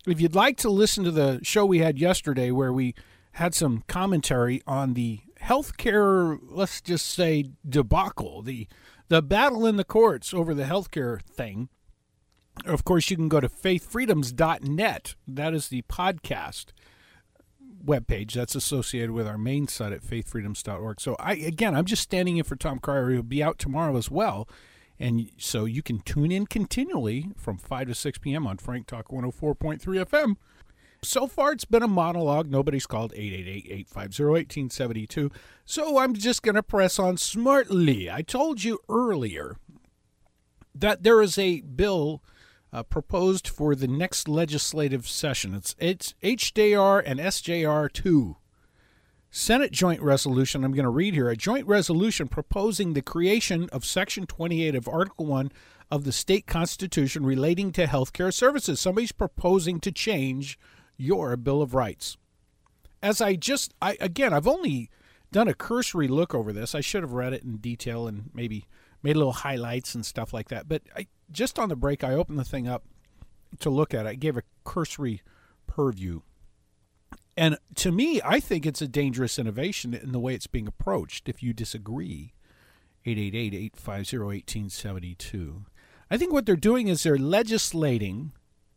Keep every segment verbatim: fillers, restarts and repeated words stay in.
if you'd like to listen to the show we had yesterday where we had some commentary on the healthcare, let's just say, debacle, the the battle in the courts over the healthcare thing, of course, you can go to faith freedoms dot net. That is the podcast webpage that's associated with our main site at faith freedoms dot org. So, I again, I'm just standing in for Tom Cryer, who will be out tomorrow as well. And so you can tune in continually from five to six p.m. on Frank Talk one oh four point three F M. So far, it's been a monologue. Nobody's called eight eight eight, eight five zero, one eight seven two. So I'm just going to press on smartly. I told you earlier that there is a bill uh, proposed for the next legislative session. It's, it's H J R and S J R two. Senate Joint Resolution, I'm going to read here, a joint resolution proposing the creation of Section twenty-eight of Article one of the state constitution relating to health care services. Somebody's proposing to change your Bill of Rights. As I just, I again, I've only done a cursory look over this. I should have read it in detail and maybe made little highlights and stuff like that. But I, just on the break, I opened the thing up to look at it. I gave a cursory purview. And to me, I think it's a dangerous innovation in the way it's being approached. If you disagree, eight eight eight, eight five zero, one eight seven two. I think what they're doing is they're legislating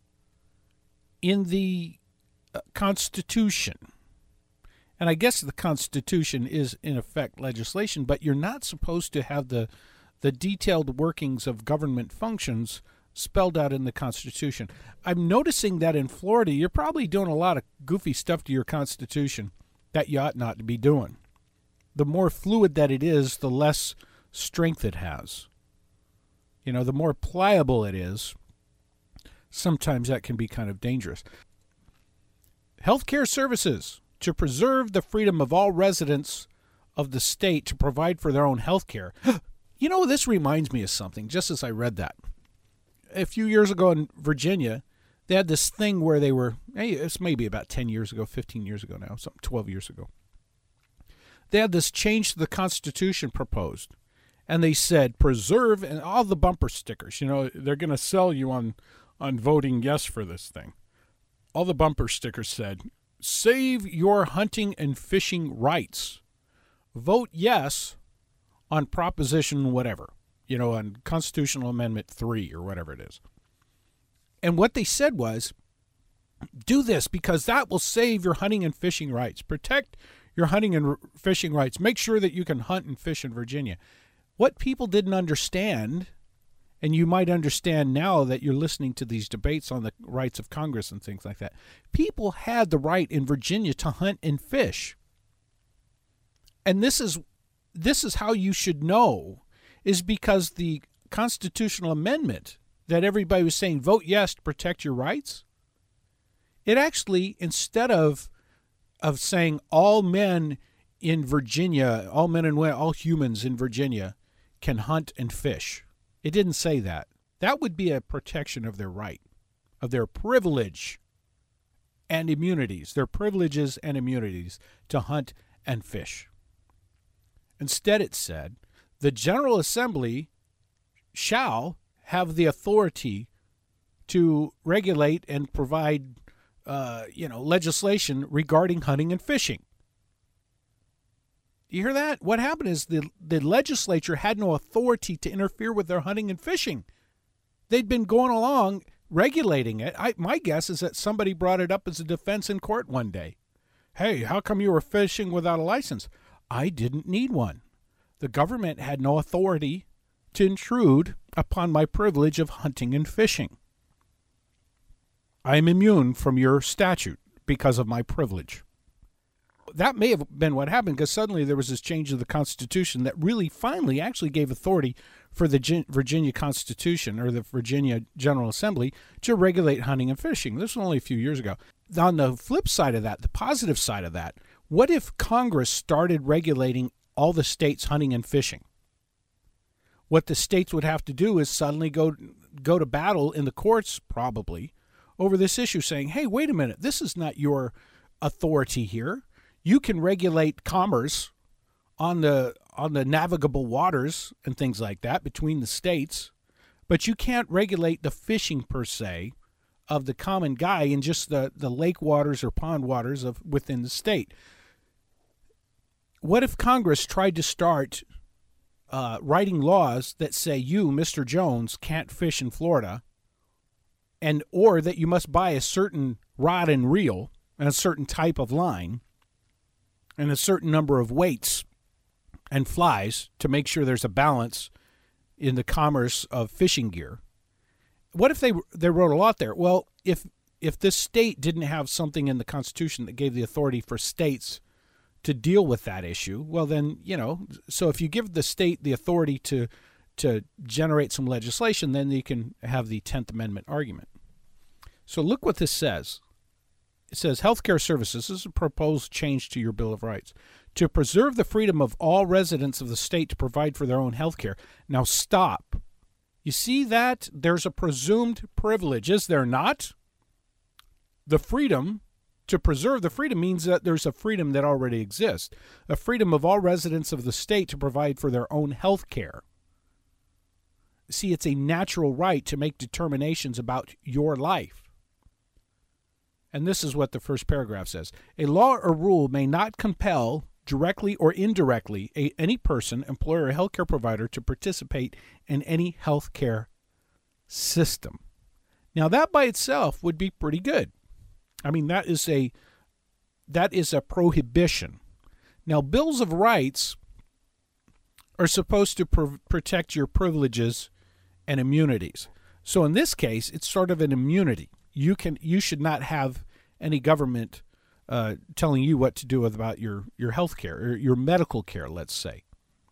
in the uh, Constitution. And I guess the Constitution is, in effect, legislation, but you're not supposed to have the the detailed workings of government functions spelled out in the Constitution. I'm noticing that in Florida, you're probably doing a lot of goofy stuff to your Constitution that you ought not to be doing. The more fluid that it is, the less strength it has. You know, the more pliable it is, sometimes that can be kind of dangerous. Healthcare services to preserve the freedom of all residents of the state to provide for their own health care. You know, this reminds me of something, just as I read that. A few years ago in Virginia, they had this thing where they were, hey, it's maybe about ten years ago, fifteen years ago now, something twelve years ago. They had this change to the Constitution proposed. And they said, preserve, and all the bumper stickers, you know, they're going to sell you on, on voting yes for this thing. All the bumper stickers said, save your hunting and fishing rights. Vote yes on Proposition whatever. You know, on Constitutional Amendment three or whatever it is. And what they said was, do this because that will save your hunting and fishing rights. Protect your hunting and fishing rights. Make sure that you can hunt and fish in Virginia. What people didn't understand, and you might understand now that you're listening to these debates on the rights of Congress and things like that, people had the right in Virginia to hunt and fish. And this is this is how you should know, is because the constitutional amendment that everybody was saying, vote yes to protect your rights, it actually, instead of of saying all men in Virginia, all men and women, all humans in Virginia can hunt and fish, it didn't say that. That would be a protection of their right, of their privilege and immunities, their privileges and immunities to hunt and fish. Instead, it said, the General Assembly shall have the authority to regulate and provide, uh, you know, legislation regarding hunting and fishing. You hear that? What happened is the, the legislature had no authority to interfere with their hunting and fishing. They'd been going along regulating it. I, my guess is that somebody brought it up as a defense in court one day. Hey, how come you were fishing without a license? I didn't need one. The government had no authority to intrude upon my privilege of hunting and fishing. I am immune from your statute because of my privilege. That may have been what happened, because suddenly there was this change of the Constitution that really finally actually gave authority for the Virginia Constitution, or the Virginia General Assembly, to regulate hunting and fishing. This was only a few years ago. On the flip side of that, the positive side of that, what if Congress started regulating all the states hunting and fishing? What the states would have to do is suddenly go go to battle in the courts, probably, over this issue, saying, hey, wait a minute, this is not your authority here. You can regulate commerce on the on the navigable waters and things like that between the states, but you can't regulate the fishing per se of the common guy in just the, the lake waters or pond waters of within the state. What if Congress tried to start uh, writing laws that say you, Mister Jones, can't fish in Florida, and or that you must buy a certain rod and reel and a certain type of line and a certain number of weights and flies to make sure there's a balance in the commerce of fishing gear? What if they they wrote a law there? Well, if if this state didn't have something in the Constitution that gave the authority for states to deal with that issue, well then, you know, so if you give the state the authority to to generate some legislation, then you can have the tenth Amendment argument. So look what this says. It says healthcare services. This is a proposed change to your Bill of Rights. To preserve the freedom of all residents of the state to provide for their own health care. Now stop. You see that? There's a presumed privilege, is there not? The freedom, to preserve the freedom means that there's a freedom that already exists. A freedom of all residents of the state to provide for their own health care. See, it's a natural right to make determinations about your life. And this is what the first paragraph says. A law or rule may not compel, directly or indirectly, a, any person, employer, or healthcare provider to participate in any healthcare system. Now, that by itself would be pretty good. I mean, that is a that is a prohibition. Now, bills of rights are supposed to pr- protect your privileges and immunities. So in this case, it's sort of an immunity. You can you should not have any government uh, telling you what to do about your, your health care or your medical care, let's say.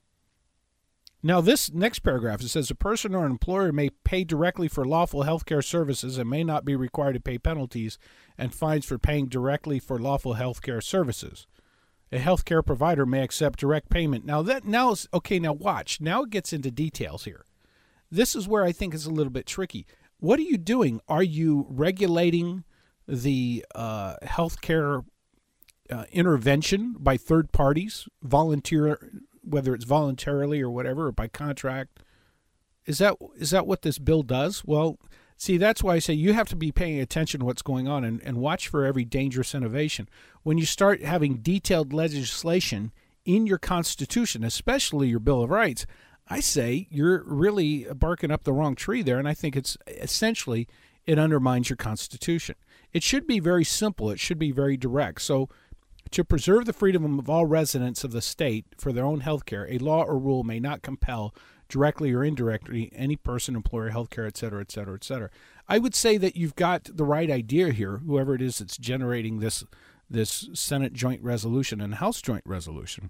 Now, this next paragraph, it says a person or an employer may pay directly for lawful health care services and may not be required to pay penalties and fines for paying directly for lawful health care services. A health care provider may accept direct payment. Now, that now is, okay, now watch. Now it gets into details here. This is where I think it's a little bit tricky. What are you doing? Are you regulating the uh, healthcare uh, intervention by third parties, volunteer, whether it's voluntarily or whatever, or by contract? Is that is that what this bill does? Well, see, that's why I say you have to be paying attention to what's going on and, and watch for every dangerous innovation. When you start having detailed legislation in your Constitution, especially your Bill of Rights, I say you're really barking up the wrong tree there, and I think it's essentially it undermines your Constitution. It should be very simple. It should be very direct. So to preserve the freedom of all residents of the state for their own health care, a law or rule may not compel directly or indirectly any person, employer, health care, et cetera, et cetera, et cetera. I would say that you've got the right idea here, whoever it is that's generating this, this Senate joint resolution and House joint resolution.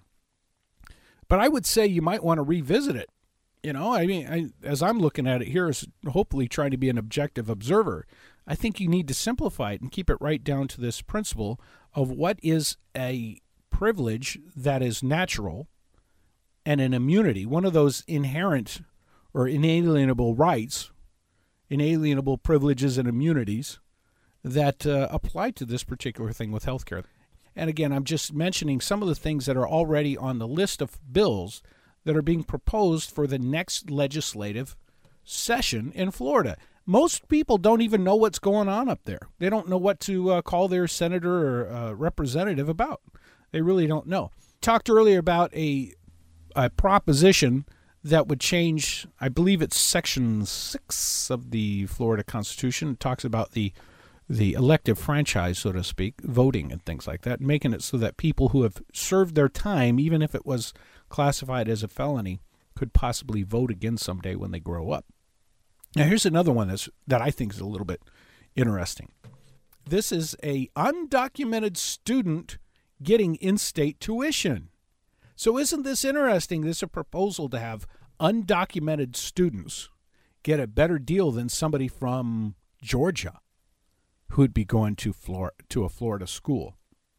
But I would say you might want to revisit it. You know, I mean, I, as I'm looking at it here, is hopefully trying to be an objective observer. I think you need to simplify it and keep it right down to this principle of what is a privilege that is natural and an immunity, one of those inherent or inalienable rights, inalienable privileges and immunities that uh, apply to this particular thing with healthcare. And again, I'm just mentioning some of the things that are already on the list of bills that are being proposed for the next legislative session in Florida. Most people don't even know what's going on up there. They don't know what to uh, call their senator or uh, representative about. They really don't know. Talked earlier about a, a proposition that would change, I believe it's Section six of the Florida Constitution. It talks about the the elective franchise, so to speak, voting and things like that, making it so that people who have served their time, even if it was classified as a felony, could possibly vote again someday when they grow up. Now, here's another one that's, that I think is a little bit interesting. This is a undocumented student getting in-state tuition. So isn't this interesting? This is a proposal to have undocumented students get a better deal than somebody from Georgia who'd be going to Flor- to a Florida school.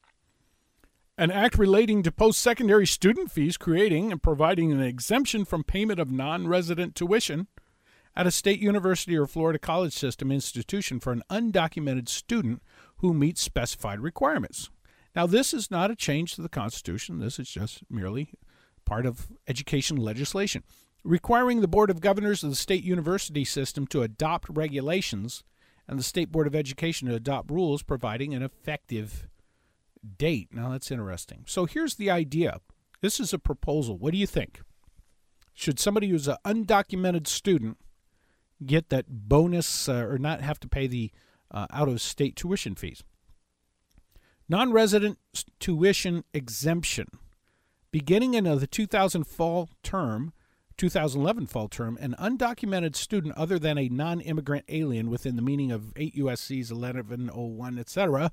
An act relating to post-secondary student fees, creating and providing an exemption from payment of non-resident tuition at a state university or Florida college system institution for an undocumented student who meets specified requirements. Now, this is not a change to the Constitution. This is just merely part of education legislation, requiring the Board of Governors of the state university system to adopt regulations and the State Board of Education to adopt rules providing an effective date. Now, that's interesting. So here's the idea. This is a proposal. What do you think? Should somebody who's an undocumented student get that bonus uh, or not have to pay the uh, out-of-state tuition fees? Non-resident tuition exemption. Beginning in the two thousand fall term, two thousand eleven fall term, an undocumented student other than a non-immigrant alien within the meaning of eight U S C's eleven oh one, et cetera,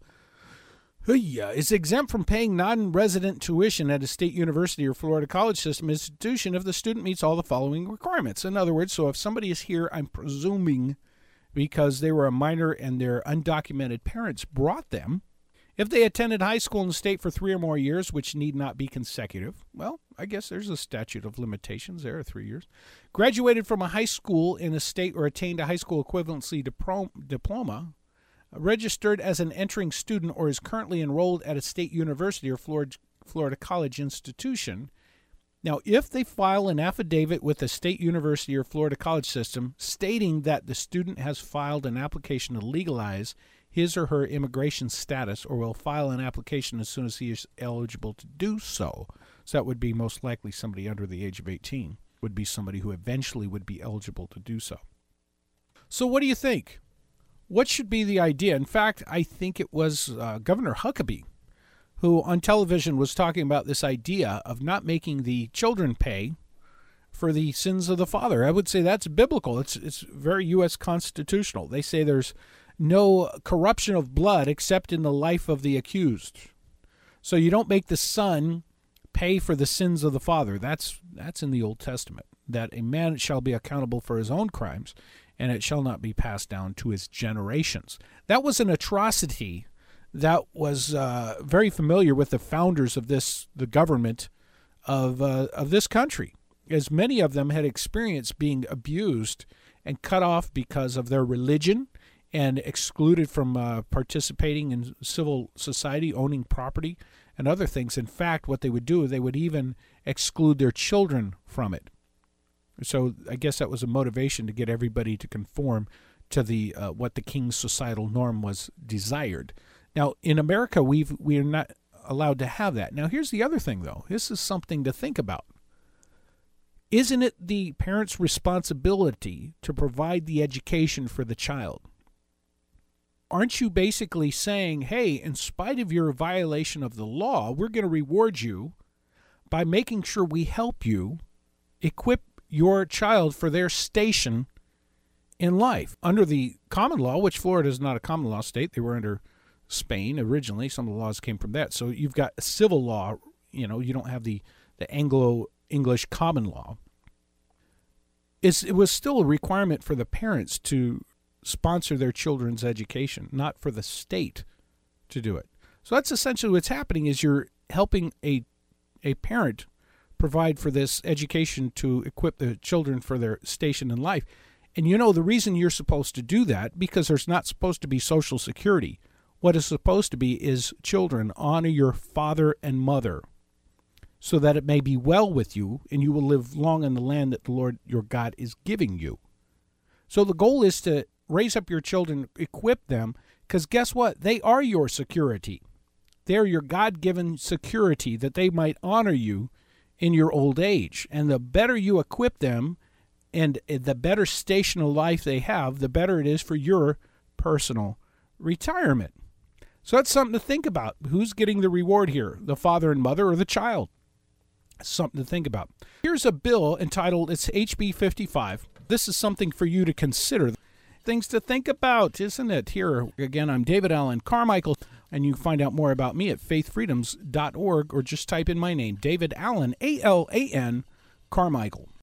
is exempt from paying non-resident tuition at a state university or Florida college system institution if the student meets all the following requirements. In other words, so if somebody is here, I'm presuming because they were a minor and their undocumented parents brought them, if they attended high school in the state for three or more years, which need not be consecutive, well, I guess there's a statute of limitations there, three years. Graduated from a high school in a state or attained a high school equivalency diprom- diploma, registered as an entering student or is currently enrolled at a state university or Florida, Florida college institution. Now, if they file an affidavit with the state university or Florida college system stating that the student has filed an application to legalize his or her immigration status or will file an application as soon as he is eligible to do so. So that would be most likely somebody under the age of eighteen, would be somebody who eventually would be eligible to do so. So what do you think? What should be the idea? In fact, I think it was uh, Governor Huckabee who on television was talking about this idea of not making the children pay for the sins of the father. I would say that's biblical. It's it's very U S constitutional. They say there's no corruption of blood except in the life of the accused. So you don't make the son pay for the sins of the father. That's that's in the Old Testament, that a man shall be accountable for his own crimes, and it shall not be passed down to his generations. That was an atrocity that was uh, very familiar with the founders of this, the government of uh, of this country, as many of them had experienced being abused and cut off because of their religion and excluded from uh, participating in civil society, owning property, and other things. In fact, what they would do, they would even exclude their children from it. So I guess that was a motivation to get everybody to conform to the uh, what the king's societal norm was desired. Now, in America, we've we are not allowed to have that. Now, here's the other thing, though. This is something to think about. Isn't it the parent's responsibility to provide the education for the child? Aren't you basically saying, hey, in spite of your violation of the law, we're going to reward you by making sure we help you equip your child for their station in life? Under the common law, which Florida is not a common law state, they were under Spain originally. Some of the laws came from that. So you've got a civil law, you know, you don't have the, the Anglo-English common law. It's, it was still a requirement for the parents to sponsor their children's education, not for the state to do it. So that's essentially what's happening, is you're helping a a parent provide for this education to equip the children for their station in life. And you know the reason you're supposed to do that, because there's not supposed to be Social Security. What is supposed to be is, children, honor your father and mother so that it may be well with you and you will live long in the land that the Lord your God is giving you. So the goal is to raise up your children, equip them, because guess what? They are your security. They're your God-given security that they might honor you in your old age. And the better you equip them and the better station of life they have, the better it is for your personal retirement. So that's something to think about. Who's getting the reward here? The father and mother or the child? Something to think about. Here's a bill entitled, it's H B fifty-five. This is something for you to consider. Things to think about, isn't it? Here, again, I'm David Allen Carmichael, and you can find out more about me at faith freedoms dot org or just type in my name, David Allen, A L A N, Carmichael.